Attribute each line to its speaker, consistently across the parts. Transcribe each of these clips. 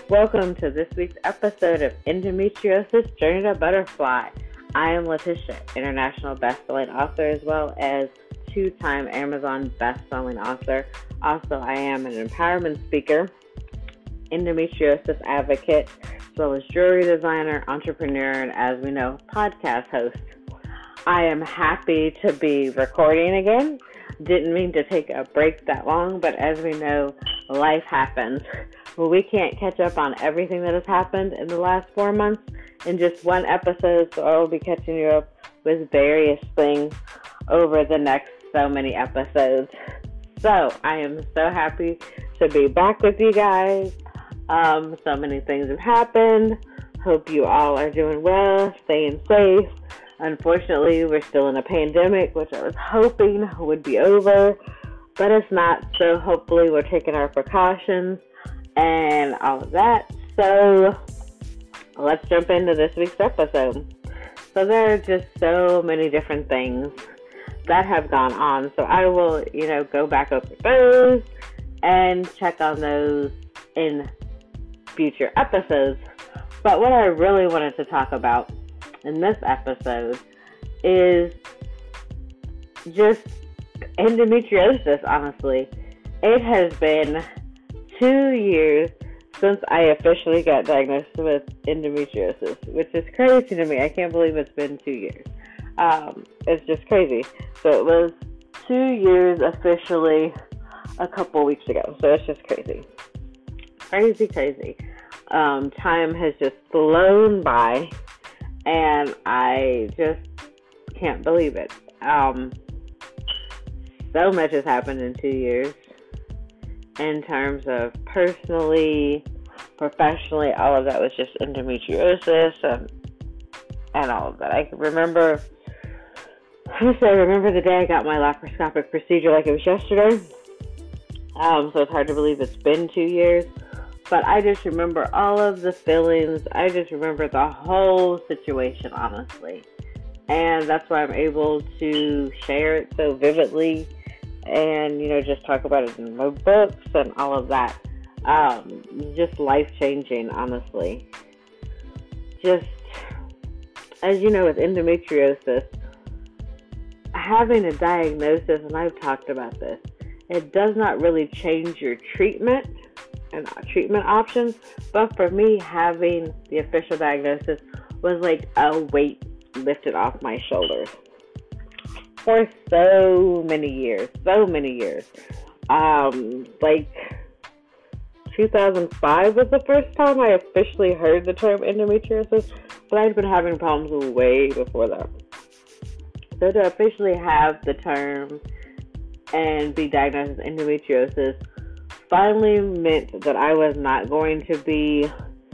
Speaker 1: Welcome to this week's episode of Endometriosis Journey to Butterfly. I am Letitia, international best-selling author as well as two-time Amazon best-selling author. Also, I am an empowerment speaker, endometriosis advocate, as well as jewelry designer, entrepreneur, and as we know, podcast host. I am happy to be recording again. Didn't mean to take a break that long, but as we know, life happens. Well, we can't catch up on everything that has happened in the last 4 months in just one episode, so I will be catching you up with various things over the next so many episodes. So, I am so happy to be back with you guys. So many things have happened. Hope you all are doing well, staying safe. Unfortunately, we're still in a pandemic, which I was hoping would be over, but it's not. So hopefully we're taking our precautions and all of that. So let's jump into this week's episode. So there are just so many different things that have gone on. So I will, go back over those and check on those in future episodes. But what I really wanted to talk about in this episode is just endometriosis, honestly. It has been 2 years since I officially got diagnosed with endometriosis, which is crazy to me. I can't believe it's been 2 years. It's just crazy. So it was 2 years officially a couple weeks ago. So it's just crazy. Crazy. Time has just flown by, and I just can't believe it. So much has happened in 2 years in terms of personally, professionally. All of that was just endometriosis and all of that. I remember the day I got my laparoscopic procedure like it was yesterday. So it's hard to believe it's been 2 years. But I just remember all of the feelings. I just remember the whole situation, honestly. And that's why I'm able to share it so vividly and, just talk about it in my books and all of that. Just life-changing, honestly. Just, as you know, with endometriosis, having a diagnosis, and I've talked about this, it does not really change your treatment and treatment options, but for me, having the official diagnosis was like a weight lifted off my shoulders for so many years. Like 2005 was the first time I officially heard the term endometriosis, but I'd been having problems way before that. So to officially have the term and be diagnosed with endometriosis finally meant that I was not going to be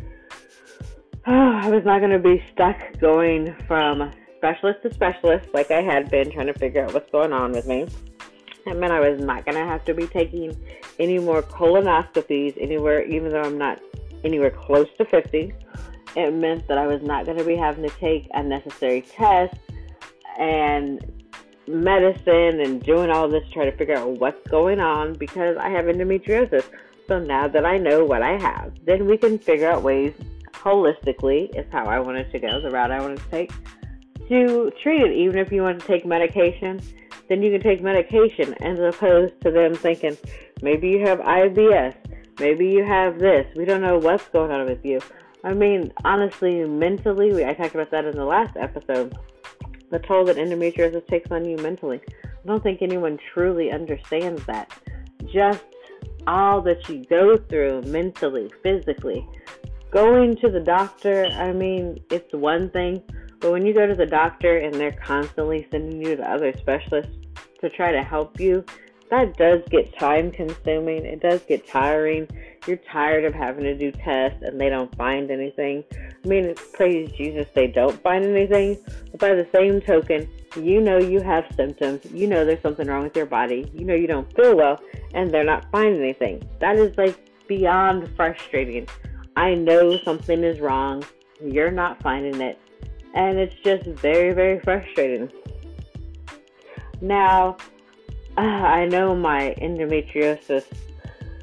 Speaker 1: stuck going from specialist to specialist like I had been, trying to figure out what's going on with me. It meant I was not going to have to be taking any more colonoscopies anywhere, even though I'm not anywhere close to 50. It meant that I was not going to be having to take unnecessary tests and medicine and doing all this to try to figure out what's going on because I have endometriosis. So now that I know what I have, then we can figure out ways holistically, is how I wanted to go, the route I wanted to take, to treat it. Even if you want to take medication, then you can take medication, as opposed to them thinking, maybe you have IBS, maybe you have this, we don't know what's going on with you. I mean, honestly, mentally, I talked about that in the last episode, the toll that endometriosis takes on you mentally. I don't think anyone truly understands that. Just all that you go through mentally, physically. Going to the doctor, I mean, it's one thing, but when you go to the doctor and they're constantly sending you to other specialists to try to help you, that does get time consuming. It does get tiring. You're tired of having to do tests and they don't find anything. I mean, praise Jesus, they don't find anything. But by the same token, you know you have symptoms. You know there's something wrong with your body. You know you don't feel well, and they're not finding anything. That is like beyond frustrating. I know something is wrong. You're not finding it. And it's just very, very frustrating. Now, I know my endometriosis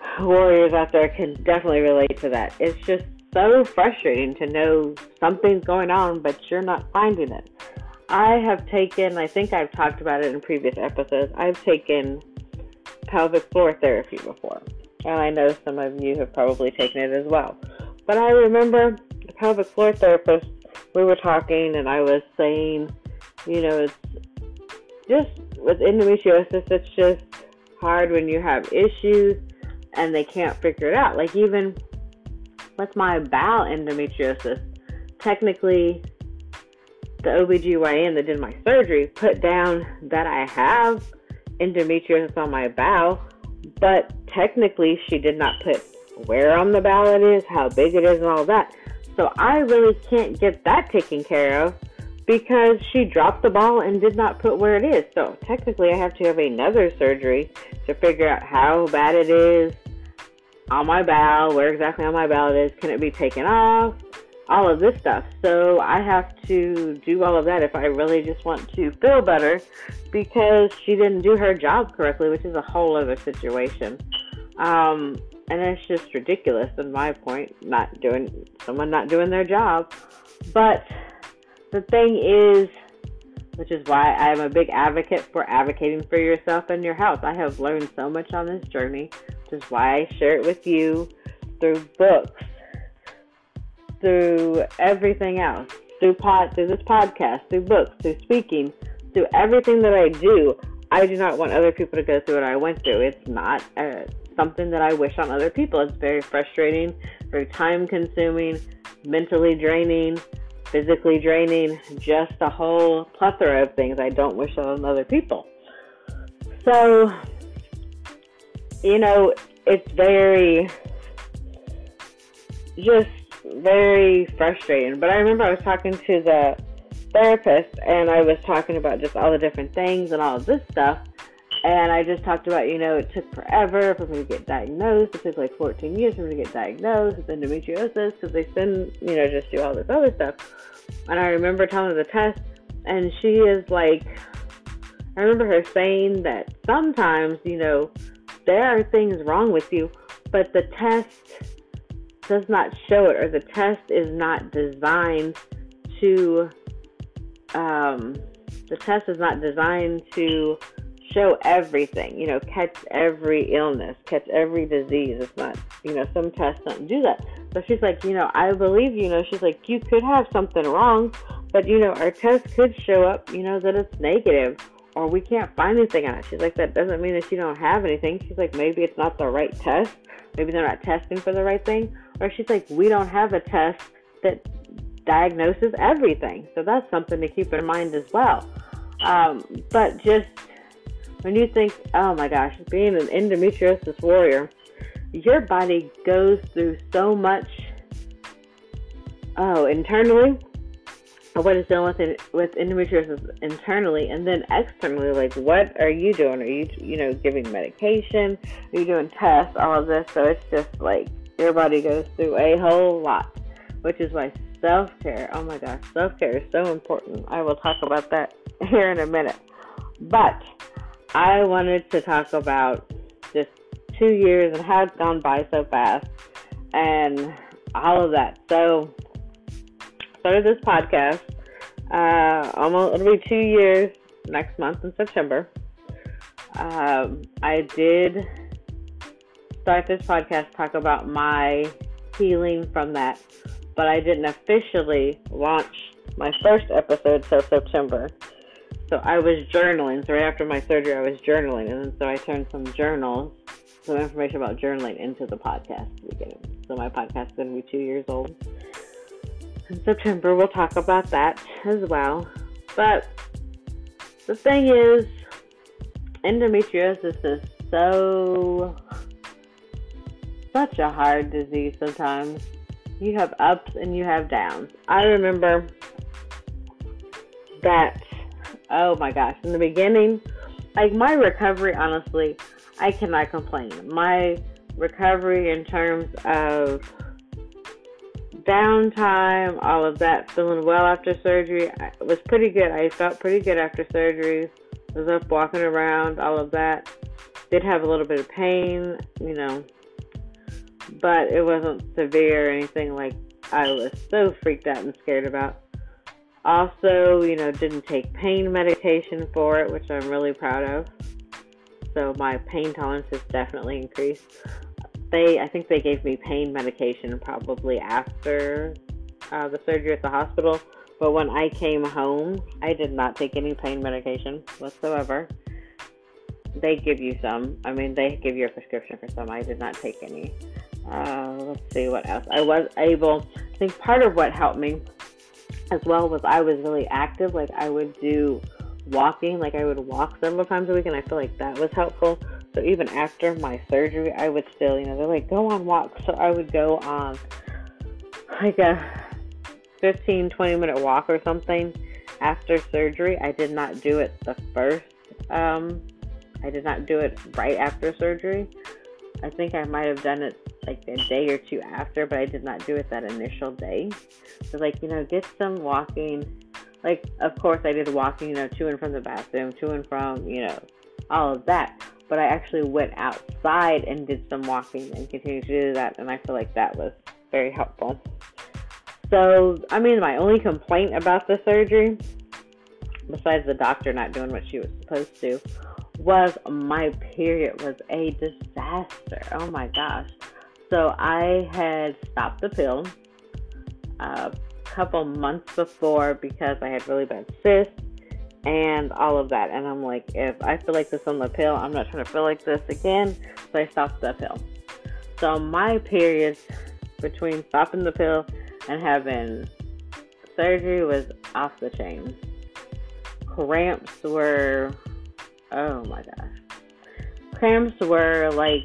Speaker 1: warriors out there can definitely relate to that. It's just so frustrating to know something's going on, but you're not finding it. I think I've talked about it in previous episodes, I've taken pelvic floor therapy before. And I know some of you have probably taken it as well. But I remember the pelvic floor therapist, we were talking and I was saying, it's just with endometriosis, it's just hard when you have issues and they can't figure it out. Like even with my bowel endometriosis, technically the OBGYN that did my surgery put down that I have endometriosis on my bowel, but technically she did not put where on the bowel it is, how big it is, and all that. So I really can't get that taken care of because she dropped the ball and did not put where it is. So technically I have to have another surgery to figure out how bad it is on my bowel, where exactly on my bowel it is, can it be taken off, all of this stuff. So I have to do all of that if I really just want to feel better, because she didn't do her job correctly, which is a whole other situation. And it's just ridiculous in my point, someone not doing their job. But the thing is, which is why I'm a big advocate for advocating for yourself and your health. I have learned so much on this journey, which is why I share it with you through books, through everything else, through this podcast, through books, through speaking, through everything that I do. I do not want other people to go through what I went through. It's not something that I wish on other people. It's very frustrating, very time-consuming, mentally draining, physically draining, just a whole plethora of things I don't wish on other people. So, it's very frustrating. But I remember I was talking to the therapist and I was talking about just all the different things and all of this stuff. And I just talked about, it took forever for me to get diagnosed. It took like 14 years for me to get diagnosed with endometriosis because they just do all this other stuff. And I remember telling her the test, and she is like, I remember her saying that sometimes, there are things wrong with you, but the test does not show it, or the test is not designed to, show everything, catch every illness, catch every disease. It's not, some tests don't do that. So she's like, I believe, she's like, you could have something wrong, but, our test could show up, that it's negative, or we can't find anything on it. She's like, that doesn't mean that you don't have anything. She's like, maybe it's not the right test. Maybe they're not testing for the right thing. Or she's like, we don't have a test that diagnoses everything. So that's something to keep in mind as well. But just when you think, oh my gosh, being an endometriosis warrior, your body goes through so much, internally, what is done with endometriosis internally, and then externally, like what are you doing? Are you, giving medication? Are you doing tests? All of this. So it's just like your body goes through a whole lot, which is why self-care, oh my gosh, self-care is so important. I will talk about that here in a minute. But I wanted to talk about just 2 years and how it's gone by so fast and all of that. So, started this podcast. It'll be 2 years next month in September. I did start this podcast, talk about my healing from that, but I didn't officially launch my first episode till September. So I was journaling. So right after my surgery, I was journaling. And so I turned some information about journaling into the podcast at the beginning. So my podcast is going to be 2 years old. In September, we'll talk about that as well. But the thing is, endometriosis is such a hard disease sometimes. You have ups and you have downs. I remember that, oh my gosh, in the beginning, like my recovery, honestly, I cannot complain. My recovery in terms of downtime, all of that, feeling well after surgery, was pretty good. I felt pretty good after surgery. Was up walking around, all of that. Did have a little bit of pain, but it wasn't severe or anything like I was so freaked out and scared about. Also, didn't take pain medication for it, which I'm really proud of. So my pain tolerance has definitely increased. I think they gave me pain medication probably after the surgery at the hospital. But when I came home, I did not take any pain medication whatsoever. They give you some. They give you a prescription for some. I did not take any. Let's see what else. I think part of what helped me as well was I was really active. Like I would do walking, like I would walk several times a week, and I feel like that was helpful. So even after my surgery, I would still, they're like, go on walks. So I would go on like a 15-20 minute walk or something after surgery. I did not do it I did not do it right after surgery. I think I might have done it like a day or two after, but I did not do it that initial day. So get some walking. Like, of course I did walking, to and from the bathroom, to and from, all of that. But I actually went outside and did some walking and continued to do that. And I feel like that was very helpful. So, my only complaint about the surgery, besides the doctor not doing what she was supposed to, was my period was a disaster. Oh my gosh. So I had stopped the pill a couple months before because I had really bad cysts and all of that. And I'm like, if I feel like this on the pill, I'm not trying to feel like this again. So I stopped the pill. So my periods between stopping the pill and having surgery was off the chain. Cramps were, oh my gosh. Cramps were like,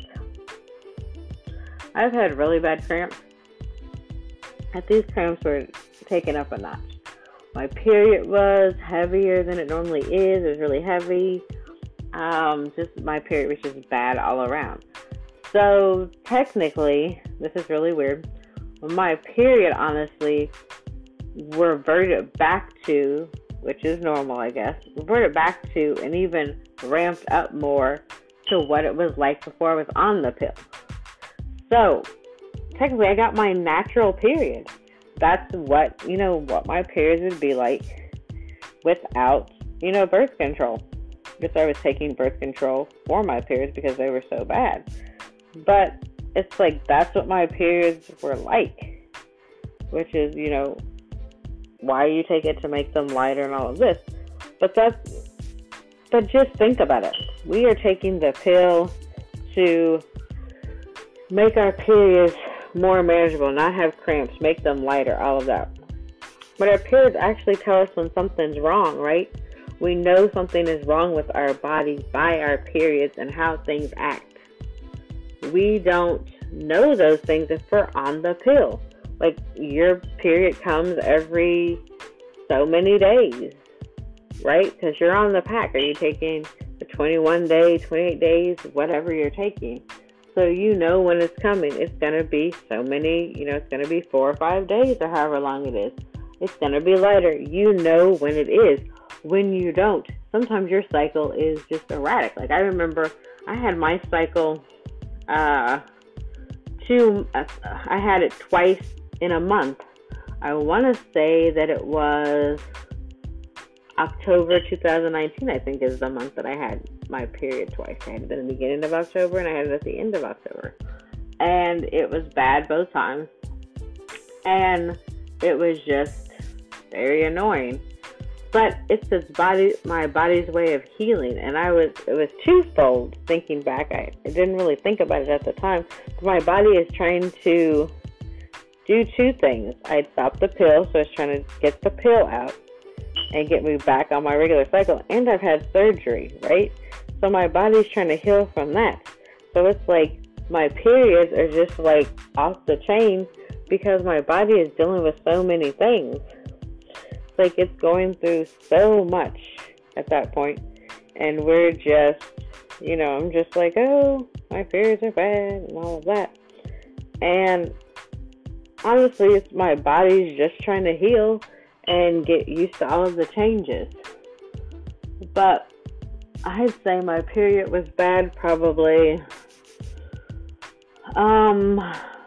Speaker 1: I've had really bad cramps. But these cramps were taken up a notch. My period was heavier than it normally is. It was really heavy. Just my period was just bad all around. So technically, this is really weird. My period honestly reverted back to, which is normal, I guess, reverted back to and even ramped up more to what it was like before I was on the pill. So technically, I got my natural period. That's what, what my periods would be like without, birth control. Because I was taking birth control for my periods because they were so bad. But it's like, that's what my periods were like. Which is, why you take it to make them lighter and all of this. But just think about it. We are taking the pill to make our periods more manageable, not have cramps, make them lighter, all of that. But our periods actually tell us when something's wrong, right? We know something is wrong with our body by our periods and how things act. We don't know those things if we're on the pill. Like, your period comes every so many days, right? Because you're on the pack. Are you taking the 21 day, 28 days, whatever you're taking? So when it's coming. It's going to be so many, it's going to be 4 or 5 days or however long it is. It's going to be lighter. When it is. When you don't, sometimes your cycle is just erratic. Like I remember I had my cycle, I had it twice in a month. I want to say that it was October 2019, I think, is the month that I had my period twice. I had it in the beginning of October and I had it at the end of October. And it was bad both times. And it was just very annoying. But it's my body's way of healing. And it was twofold thinking back. I didn't really think about it at the time. But my body is trying to do two things. I'd stopped the pill, so it's trying to get the pill out and get me back on my regular cycle. And I've had surgery, right? So my body's trying to heal from that. So it's like my periods are just like off the chain because my body is dealing with so many things. It's like it's going through so much at that point. And we're just, I'm just like, oh, my periods are bad and all of that. And honestly, it's my body's just trying to heal and get used to all of the changes. But I'd say my period was bad probably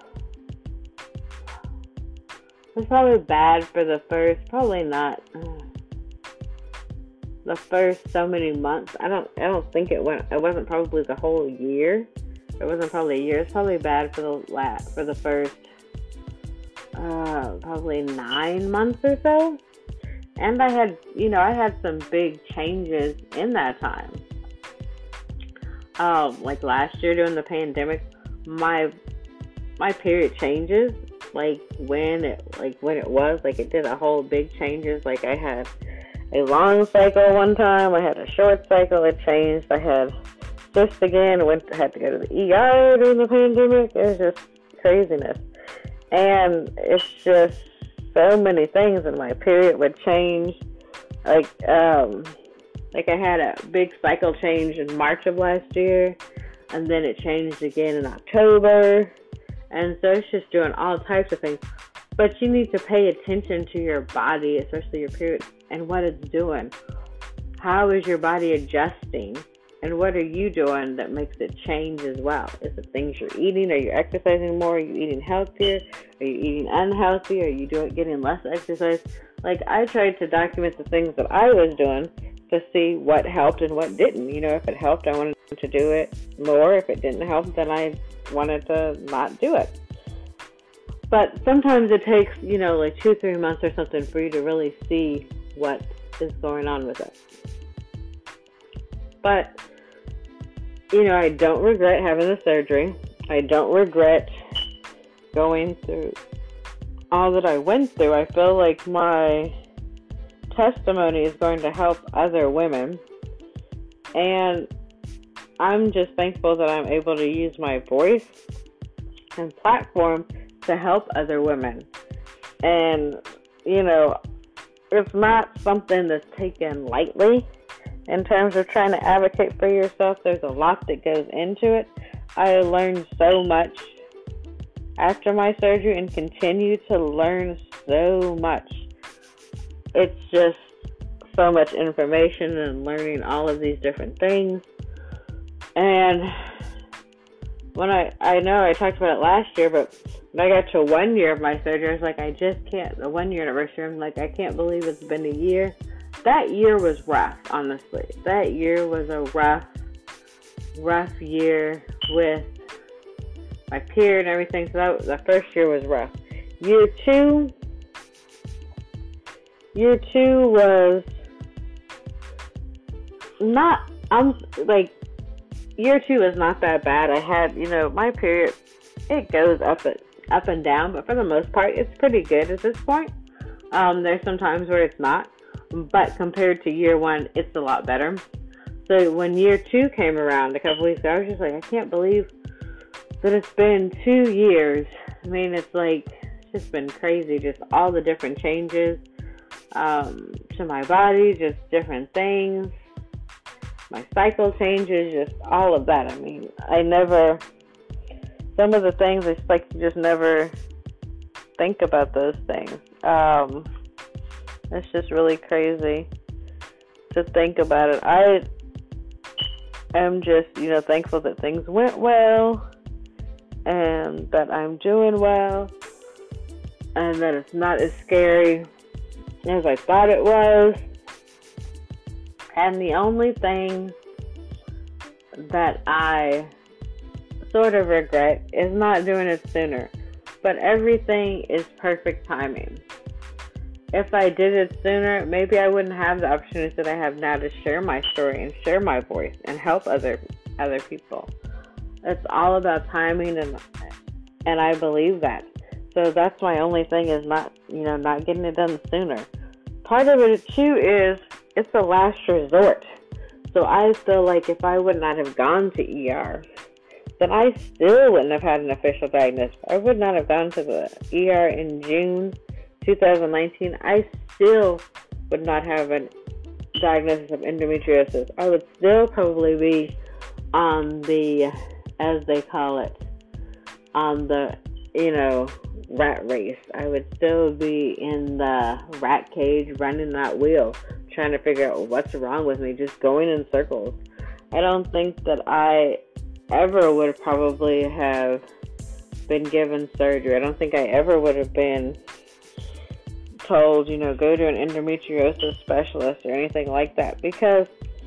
Speaker 1: was probably bad for the first, probably not the first so many months. I don't think it wasn't probably the whole year. It wasn't probably a year. It's probably bad for the first probably 9 months or so. And I had some big changes in that time. Like last year during the pandemic, my period changes. Like when it was, like it did a whole big changes. Like I had a long cycle one time, I had a short cycle, it changed. I had cysts again, had to go to the ER during the pandemic. It was just craziness. And it's just so many things, and my period would change. Like I had a big cycle change in March of last year, and then it changed again in October. And so it's just doing all types of things. But you need to pay attention to your body, especially your period, and what it's doing. How is your body adjusting? And what are you doing that makes it change as well? Is it things you're eating? Are you exercising more? Are you eating healthier? Are you eating unhealthy? Are you getting less exercise? Like, I tried to document the things that I was doing to see what helped and what didn't. If it helped, I wanted to do it more. If it didn't help, then I wanted to not do it. But sometimes it takes, like 2-3 months or something for you to really see what is going on with it. But, I don't regret having the surgery. I don't regret going through all that I went through. I feel like my testimony is going to help other women. And I'm just thankful that I'm able to use my voice and platform to help other women. And, it's not something that's taken lightly in terms of trying to advocate for yourself. There's a lot that goes into it. I learned so much after my surgery and continue to learn so much. It's just so much information and learning all of these different things. And when I know I talked about it last year, but when I got to 1 year of my surgery, I was like, I just can't, the 1 year anniversary, I'm like, I can't believe it's been a year. That year was rough, honestly. That year was a rough year with my period and everything. So the first year was rough. Year two was not, year two is not that bad. I had, my period, it goes up and down, but for the most part, it's pretty good at this point. There's some times where it's not, but compared to year one, it's a lot better. So when year two came around a couple weeks ago, I was just like, I can't believe that it's been 2 years. I mean, it's just been crazy, just all the different changes to my body, just different things. My cycle changes, just all of that. I mean, some of the things, it's like you just never think about those things. It's just really crazy to think about it. I am just, thankful that things went well and that I'm doing well and that it's not as scary as I thought it was. And the only thing that I sort of regret is not doing it sooner. But everything is perfect timing. If I did it sooner, maybe I wouldn't have the opportunities that I have now to share my story and share my voice and help other people. It's all about timing, and I believe that. So that's my only thing, is not getting it done sooner. Part of it too is it's a last resort. So I feel like if I would not have gone to ER, then I still wouldn't have had an official diagnosis. I would not have gone to the ER in June 2019. I still would not have a diagnosis of endometriosis. I would still probably be on the, as they call it, on the, rat race. I would still be in the rat cage, running that wheel, trying to figure out what's wrong with me, just going in circles. I don't think that I ever would probably have been given surgery. I don't think I ever would have been told, go to an endometriosis specialist or anything like that, because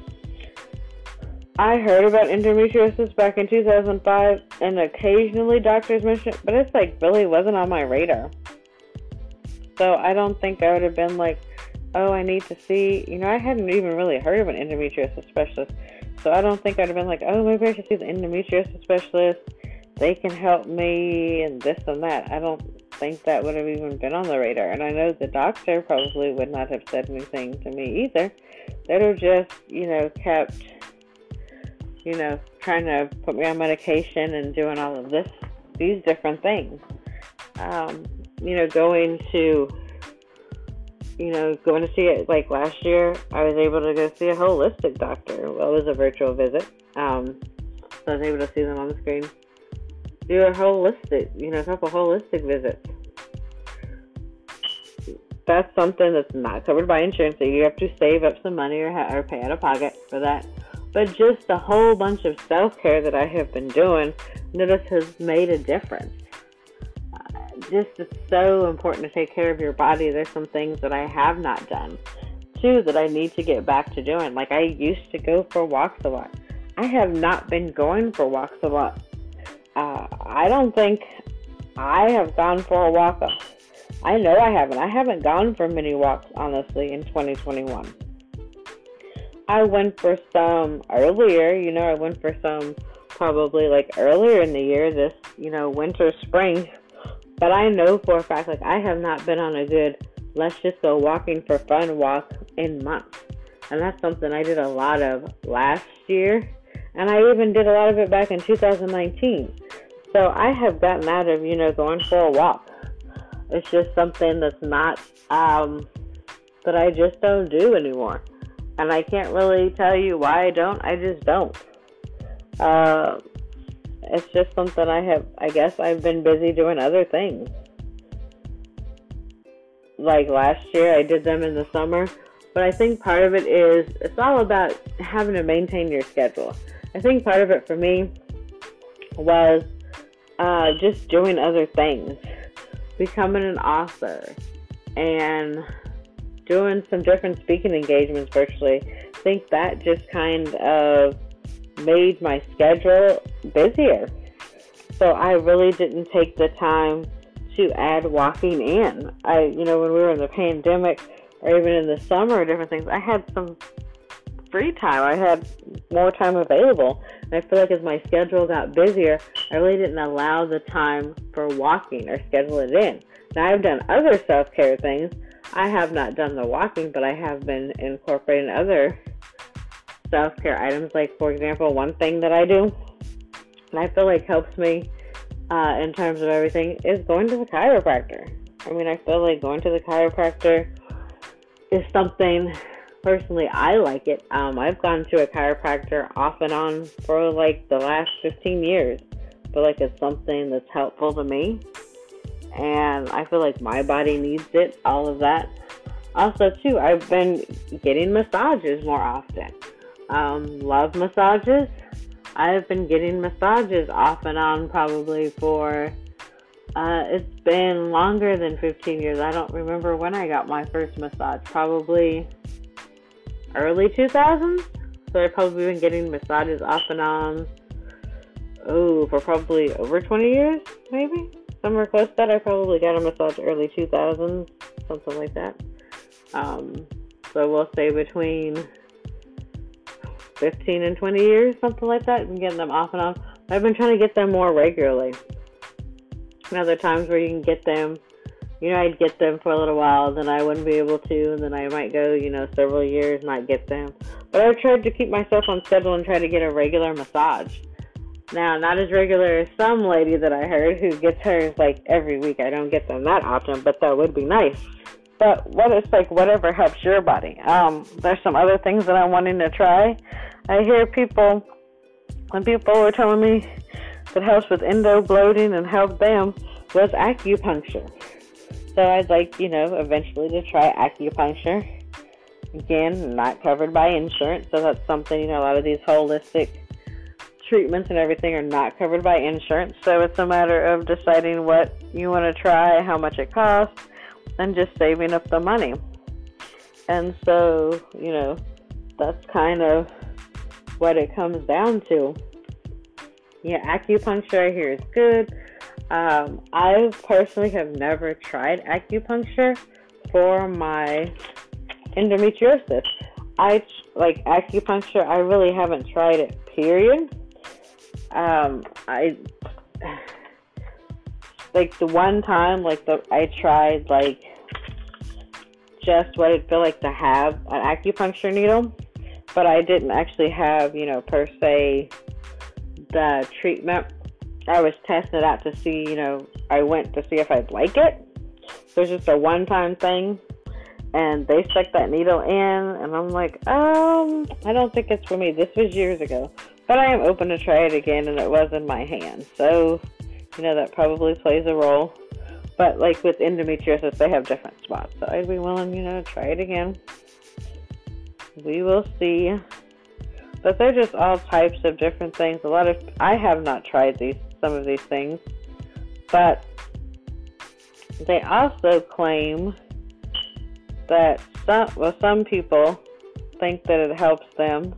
Speaker 1: I heard about endometriosis back in 2005, and occasionally doctors mentioned it, but it's really wasn't on my radar. So I don't think I would have been like, oh, I need to see, I hadn't even really heard of an endometriosis specialist. So I don't think I'd have been like, oh, maybe I should see the endometriosis specialist. They can help me and this and that. I don't think that would have even been on the radar. And I know the doctor probably would not have said anything to me either. They'd have just, kept, trying to put me on medication and doing all of these different things. Going to see it, last year, I was able to go see a holistic doctor. Well, it was a virtual visit. So I was able to see them on the screen. Do a couple holistic visits. That's something that's not covered by insurance, so you have to save up some money or pay out of pocket for that. But just a whole bunch of self-care that I have been doing, notice has made a difference. It's so important to take care of your body. There's some things that I have not done, too, that I need to get back to doing. I used to go for walks a lot. I have not been going for walks a lot. I don't think I have gone for a walk. I know I haven't. I haven't gone for many walks, honestly, in 2021. I went for some earlier. I went for some probably earlier in the year, this, winter, spring. But I know for a fact, I have not been on a good, let's just go walking for fun walk in months. And that's something I did a lot of last year. And I even did a lot of it back in 2019. So I have gotten out of, going for a walk. It's just something that's not, that I just don't do anymore. And I can't really tell you why I don't. I just don't. It's just something I guess I've been busy doing other things. Last year, I did them in the summer. But I think part of it is, it's all about having to maintain your schedule. I think part of it for me was just doing other things. Becoming an author. And doing some different speaking engagements virtually. I think that just kind of made my schedule busier. So I really didn't take the time to add walking in. When we were in the pandemic or even in the summer or different things, I had some free time. I had more time available. And I feel like as my schedule got busier, I really didn't allow the time for walking or schedule it in. Now I've done other self-care things. I have not done the walking, but I have been incorporating other self-care items. For example, one thing that I do, and I feel helps me in terms of everything, is going to the chiropractor. I feel like going to the chiropractor is something, personally, I like it. I've gone to a chiropractor off and on for the last 15 years. I feel like it's something that's helpful to me. And I feel like my body needs it, all of that. Also, too, I've been getting massages more often. Love massages. I've been getting massages off and on probably for, it's been longer than 15 years. I don't remember when I got my first massage. Probably early 2000s. So I've probably been getting massages off and on, for probably over 20 years, maybe. Somewhere close to that. I probably got a massage early 2000s, something like that. So we'll say between 15 and 20 years, something like that. I've been getting them off and on. I've been trying to get them more regularly. And other times where you can get them, I'd get them for a little while, then I wouldn't be able to, and then I might go, several years not get them. But I've tried to keep myself on schedule and try to get a regular massage. Now, not as regular as some lady that I heard who gets hers every week. I don't get them that often, but that would be nice. But whatever helps your body. There's some other things that I'm wanting to try. I hear when people were telling me that helps with endo bloating and helped them was acupuncture. So I'd eventually to try acupuncture. Again, not covered by insurance, so that's something, a lot of these holistic treatments and everything are not covered by insurance, so it's a matter of deciding what you want to try, how much it costs, and just saving up the money. And so, that's kind of what it comes down to. Yeah, acupuncture I hear is good. I personally have never tried acupuncture for my endometriosis. I like acupuncture. I really haven't tried it, period. I like the one time, I tried just what it'd feel like to have an acupuncture needle, but I didn't actually have, per se, the treatment. I was testing it out to see, I went to see if I'd like it. So it's just a one-time thing, and they stuck that needle in, and I'm like, I don't think it's for me. This was years ago, but I am open to try it again, and it was in my hand. So, that probably plays a role. But with endometriosis, they have different spots, so I'd be willing, to try it again. We will see. But they're just all types of different things. I have not tried some of these things, but they also claim that some people think that it helps them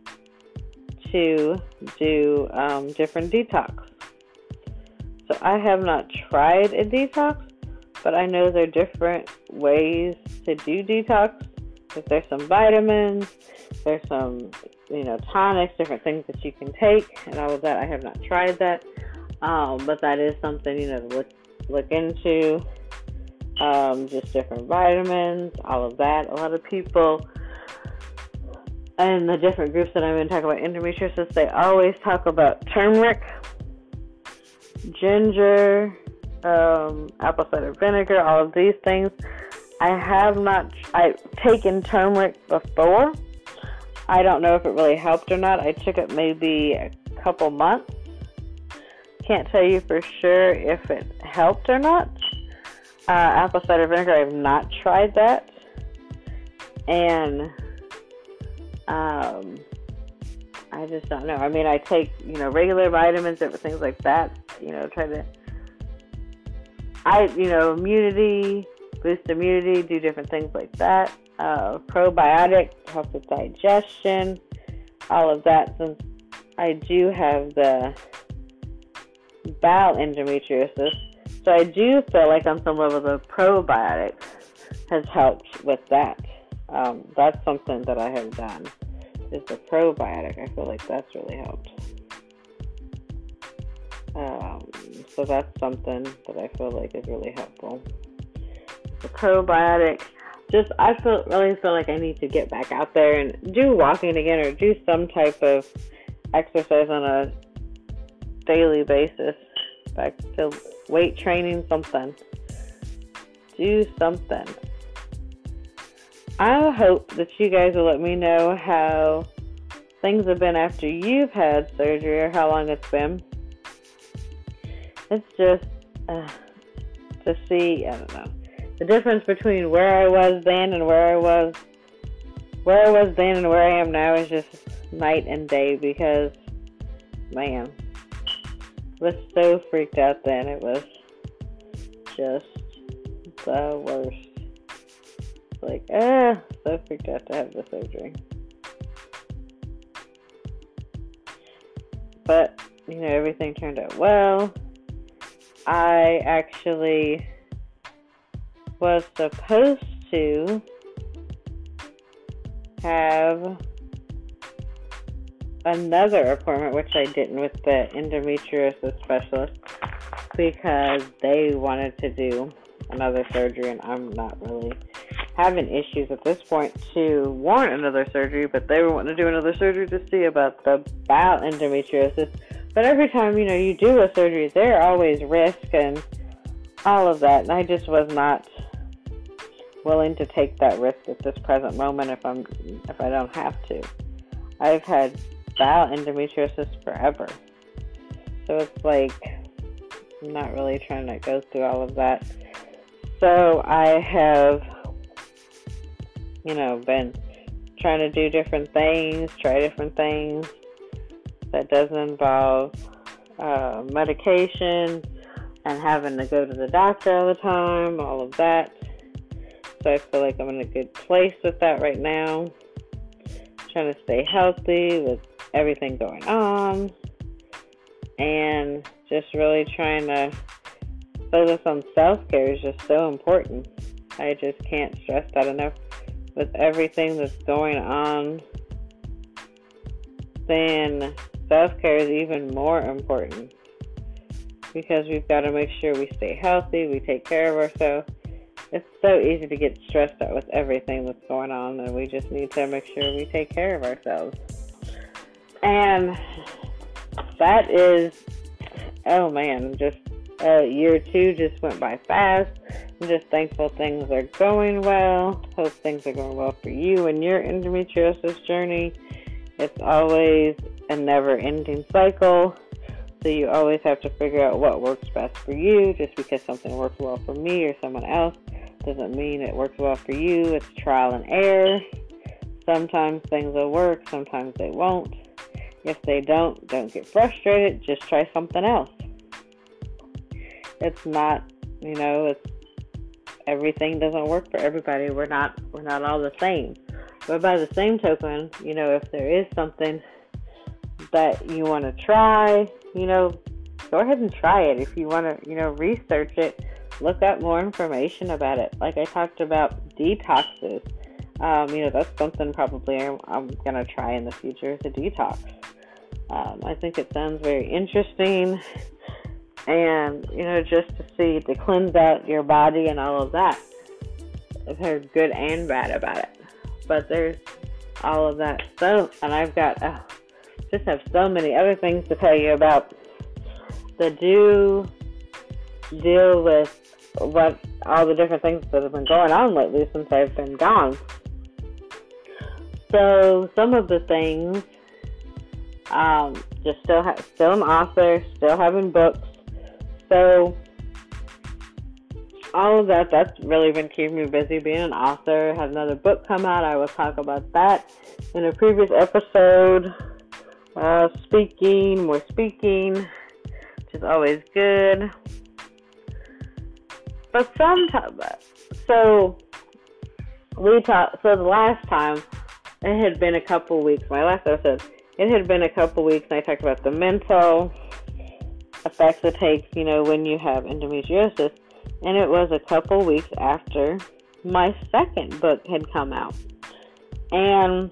Speaker 1: to do different detox. So I have not tried a detox, but I know there are different ways to do detox. There's some vitamins, there's some, tonics, different things that you can take, and all of that. I have not tried that, but that is something, to look into. Just different vitamins, all of that. A lot of people and the different groups that I've been talking about endometriosis, they always talk about turmeric, ginger, apple cider vinegar, all of these things. I've taken turmeric before. I don't know if it really helped or not. I took it maybe a couple months. Can't tell you for sure if it helped or not. Apple cider vinegar, I have not tried that. And I just don't know. I mean, I take, regular vitamins, different things like that. Immunity, boost immunity, do different things like that. Probiotic, helps with digestion, all of that. Since I do have the bowel endometriosis, so I do feel like on some level the probiotics has helped with that. That's something that I have done, is the probiotic. I feel like that's really helped. So that's something that I feel like is really helpful. The probiotic, I really feel like I need to get back out there and do walking again, or do some type of exercise on a daily basis. Back to weight training, something. Do something. I hope that you guys will let me know how things have been after you've had surgery, or how long it's been. It's just to see, I don't know, the difference between where I was then and where I was then and where I am now is just night and day, because, man, I was so freaked out then. It was just the worst. So freaked out to have the surgery. But, everything turned out well. I actually was supposed to have another appointment, which I didn't, with the endometriosis specialist, because they wanted to do another surgery, and I'm not really having issues at this point to warrant another surgery, but they were wanting to do another surgery to see about the bowel endometriosis. But every time, you do a surgery, there are always risk and all of that, and I just was not willing to take that risk at this present moment if I don't have to. I've had bowel endometriosis forever, so it's I'm not really trying to go through all of that. So I have, been trying to do different things, try different things that doesn't involve medication and having to go to the doctor all the time, all of that. So I feel like I'm in a good place with that right now. Trying to stay healthy with everything going on. And just really trying to focus on self-care is just so important. I just can't stress that enough. With everything that's going on, then self-care is even more important, because we've got to make sure we stay healthy, we take care of ourselves. It's so easy to get stressed out with everything that's going on, and we just need to make sure we take care of ourselves. And that is, oh man, just year 2 just went by fast. I'm just thankful things are going well. Hope things are going well for you and your endometriosis journey. It's always a never-ending cycle, so you always have to figure out what works best for you. Just because something works well for me or someone else doesn't mean it works well for you. It's trial and error. Sometimes things will work, sometimes they won't. If they don't get frustrated. Just try something else. It's not, it's everything doesn't work for everybody. We're not all the same. But by the same token, if there is something that you want to try, go ahead and try it. If you want to, research it, look up more information about it. Like I talked about detoxes. That's something probably I'm going to try in the future, is a detox. I think it sounds very interesting. And, just to cleanse out your body and all of that. I've heard good and bad about it. But there's all of that. So, and I've got, just have so many other things to tell you about that do deal with what all the different things that have been going on lately since I've been gone. So, some of the things, just still an author, still having books. So, all of that's really been keeping me busy, being an author. Had another book come out. I will talk about that in a previous episode. More speaking, which is always good. But sometimes, so the last time, it had been a couple weeks. My last episode, it had been a couple weeks, and I talked about the mental effects it takes, when you have endometriosis. And it was a couple weeks after my second book had come out. And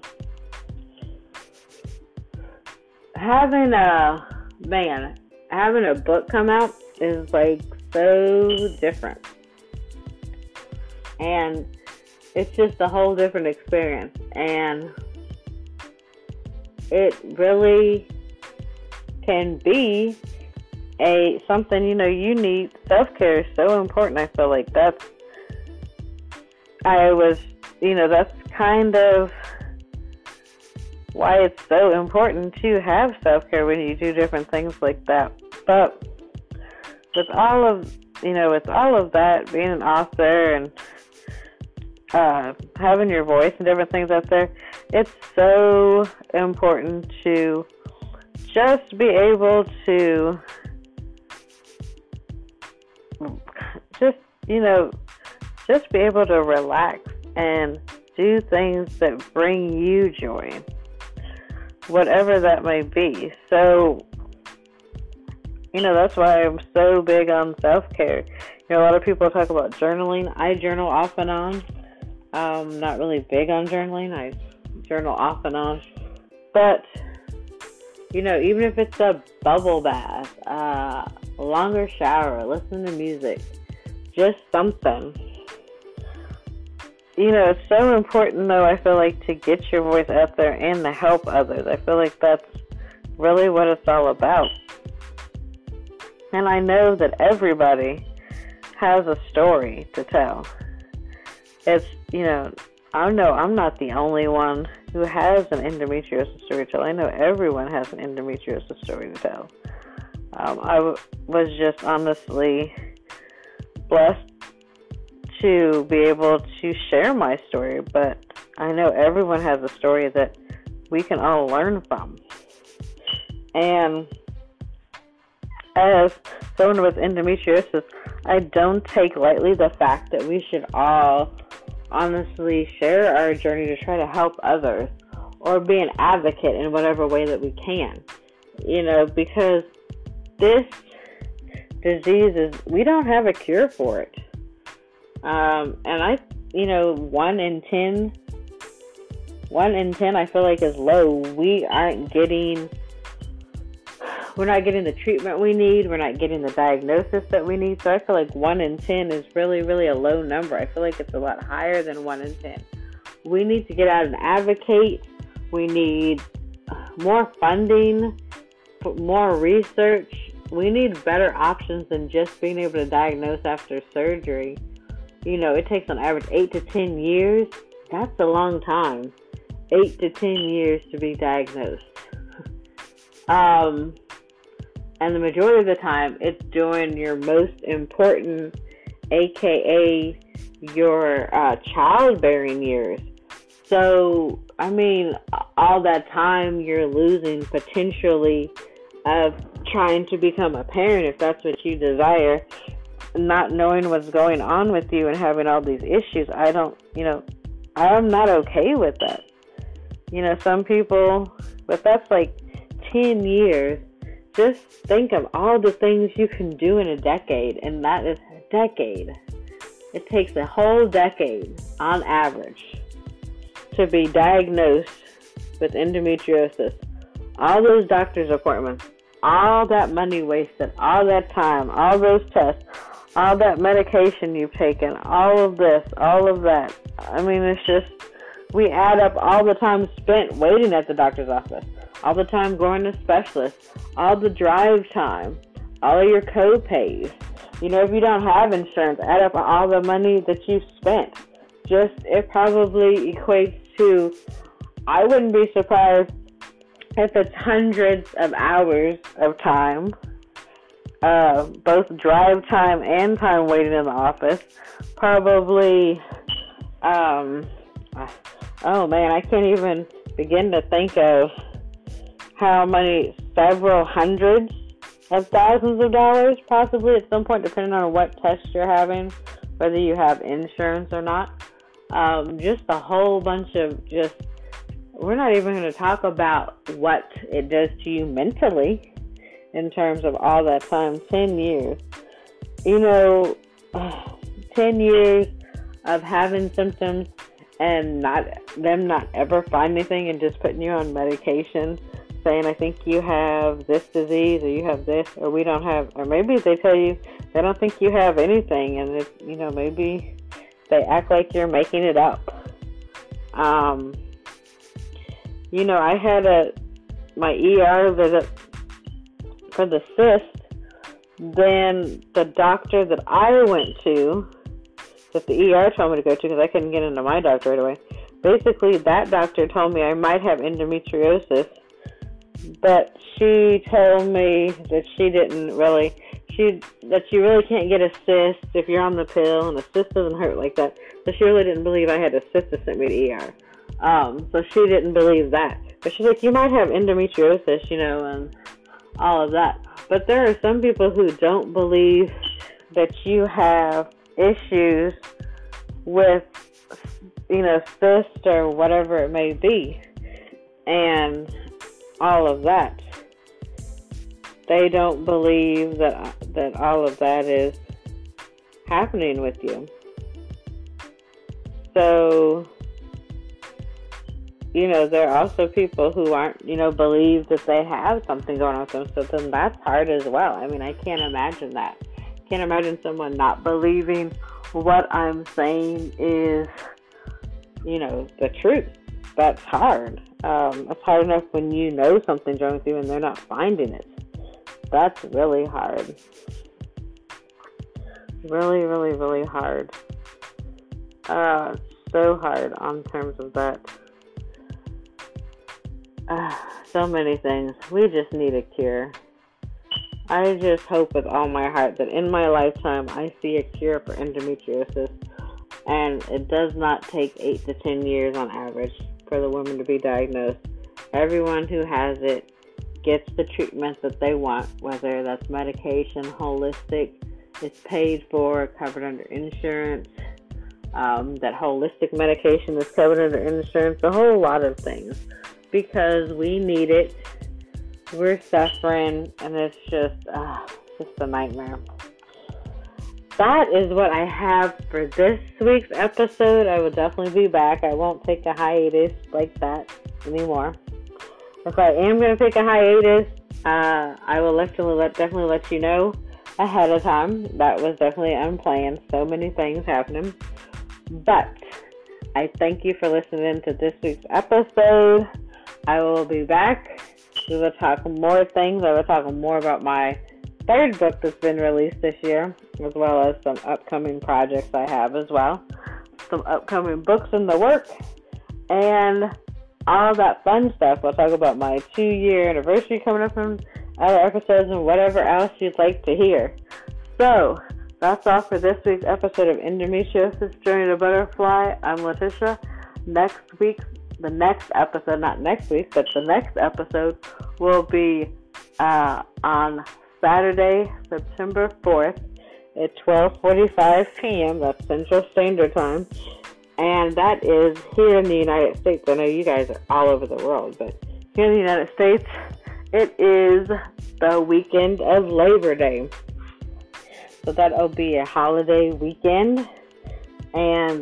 Speaker 1: having a book come out is like so different. And it's just a whole different experience. And it really can be something, you need. Self-care is so important. I feel like that's kind of why it's so important to have self-care when you do different things like that. But with all of that, being an author and having your voice and different things out there, it's so important to just be able to just be able to relax and do things that bring you joy, whatever that may be. So, that's why I'm so big on self-care. A lot of people talk about journaling. I journal off and on. Not really big on journaling. I journal off and on. But, even if it's a bubble bath, a longer shower, listen to music, just something. It's so important, though, I feel like, to get your voice out there and to help others. I feel like that's really what it's all about. And I know that everybody has a story to tell. It's, I know I'm not the only one who has an endometriosis story to tell. I know everyone has an endometriosis story to tell. I was just honestly blessed to be able to share my story, but I know everyone has a story that we can all learn from. And as someone with endometriosis, I don't take lightly the fact that we should all honestly share our journey to try to help others or be an advocate in whatever way that we can. Because this disease we don't have a cure for it. And 1 in 10 I feel like is low. We're not getting the treatment we need. We're not getting the diagnosis that we need. So I feel like 1 in 10 is really, really a low number. I feel like it's a lot higher than 1 in 10. We need to get out and advocate. We need more funding, more research. We need better options than just being able to diagnose after surgery. It takes on average 8 to 10 years. That's a long time. 8 to 10 years to be diagnosed. And the majority of the time, it's during your most important, aka your childbearing years. So, all that time you're losing potentially of trying to become a parent, if that's what you desire, not knowing what's going on with you and having all these issues. I'm not okay with that. Some people, but that's like 10 years. Just think of all the things you can do in a decade, and that is a decade. It takes a whole decade, on average, to be diagnosed with endometriosis. All those doctor's appointments, all that money wasted, all that time, all those tests, all that medication you've taken, all of this, all of that. It's just, we add up all the time spent waiting at the doctor's office, all the time going to specialists, all the drive time, all of your co-pays. If you don't have insurance, add up all the money that you've spent. It probably equates to, I wouldn't be surprised if it's hundreds of hours of time, both drive time and time waiting in the office. Probably, I can't even begin to think of how many, several hundreds of thousands of dollars, possibly at some point, depending on what test you're having, whether you have insurance or not. Just a whole bunch of we're not even going to talk about what it does to you mentally in terms of all that time. 10 years. 10 years of having symptoms and them not ever find anything and just putting you on medication, saying, I think you have this disease, or you have this, or we don't have, or maybe they tell you they don't think you have anything, and it's, maybe they act like you're making it up. I had my ER visit for the cyst. Then the doctor that I went to, that the ER told me to go to, because I couldn't get into my doctor right away. Basically, that doctor told me I might have endometriosis, but she told me that that you really can't get a cyst if you're on the pill, and a cyst doesn't hurt like that. So she really didn't believe I had a cyst to send me to ER. So she didn't believe that. But she's like, you might have endometriosis, and all of that. But there are some people who don't believe that you have issues with, cyst or whatever it may be, and all of that. They don't believe that all of that is happening with you. So, there are also people who aren't, believe that they have something going on with them. So then that's hard as well. I can't imagine that. Can't imagine someone not believing what I'm saying is, the truth. That's hard. It's hard enough when you know something's wrong with you and they're not finding it. That's really hard. Really, really, really hard. So hard on terms of that. So many things. We just need a cure. I just hope with all my heart that in my lifetime I see a cure for endometriosis, and it does not take 8 to 10 years on average for the woman to be diagnosed. Everyone who has it gets the treatment that they want, whether that's medication, holistic, it's paid for, covered under insurance. that holistic medication that's covered under insurance, a whole lot of things, because we need it. We're suffering, and it's just a nightmare. That is what I have for this week's episode. I will definitely be back. I won't take a hiatus like that anymore. If I am going to take a hiatus, I will definitely let you know ahead of time. That was definitely unplanned. So many things happening. But I thank you for listening to this week's episode. I will be back. We will talk more things. I will talk more about my third book that's been released this year, as well as some upcoming projects I have as well. Some upcoming books in the work, and all that fun stuff. We'll talk about my 2-year anniversary coming up in other episodes and whatever else you'd like to hear. So, that's all for this week's episode of Endometriosis Journey to Butterfly. I'm Letitia. The next episode will be on Saturday, September 4th at 12:45 p.m. That's Central Standard Time. And that is here in the United States. I know you guys are all over the world, but here in the United States, it is the weekend of Labor Day. So that'll be a holiday weekend. And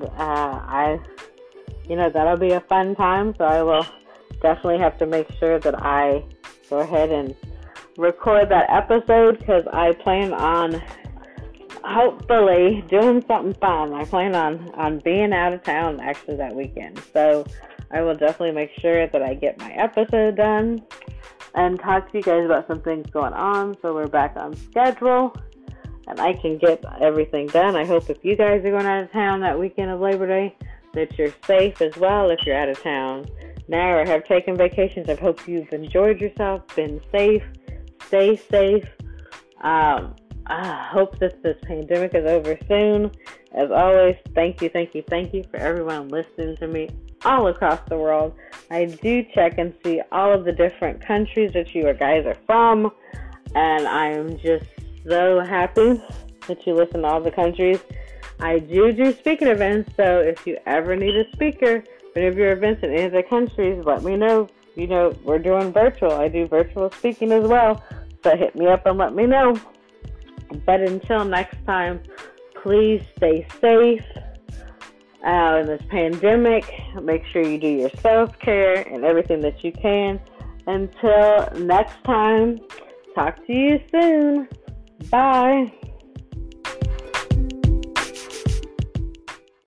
Speaker 1: that'll be a fun time. So I will definitely have to make sure that I go ahead and record that episode, because I plan on hopefully doing something fun. I plan on being out of town actually that weekend. So I will definitely make sure that I get my episode done and talk to you guys about some things going on, so we're back on schedule and I can get everything done. I hope if you guys are going out of town that weekend of Labor Day, that you're safe as well if you're out of town now or have taken vacations. I hope you've enjoyed yourself, been safe, stay safe. I hope that this pandemic is over soon. As always, thank you for everyone listening to me all across the world. I do check and see all of the different countries that you guys are from, and I'm just so happy that you listen to all the countries. I do speaking events, so if you ever need a speaker for any of your events in any of the countries, let me know. We're doing virtual. I do virtual speaking as well, so hit me up and let me know. But until next time, please stay safe in this pandemic. Make sure you do your self-care and everything that you can. Until next time, talk to you soon. Bye.